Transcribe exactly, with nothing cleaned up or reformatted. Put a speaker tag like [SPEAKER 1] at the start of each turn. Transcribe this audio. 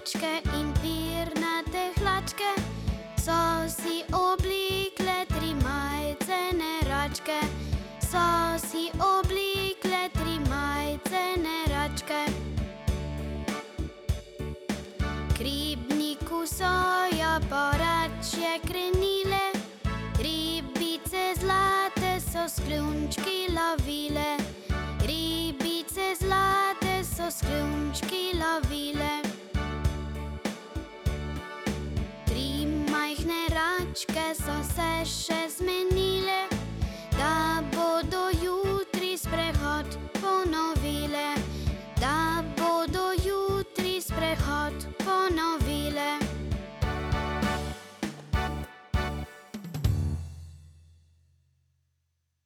[SPEAKER 1] mačke in pernate hlačke so si oblikle tri majcene račke, so si oblikle tri majcene račke. K ribniku so jo poračje krenile, ribice zlate so s kljunčki lovile, ribice zlate so s kljunčki lovile. Tri majhne račke so se še zmenile,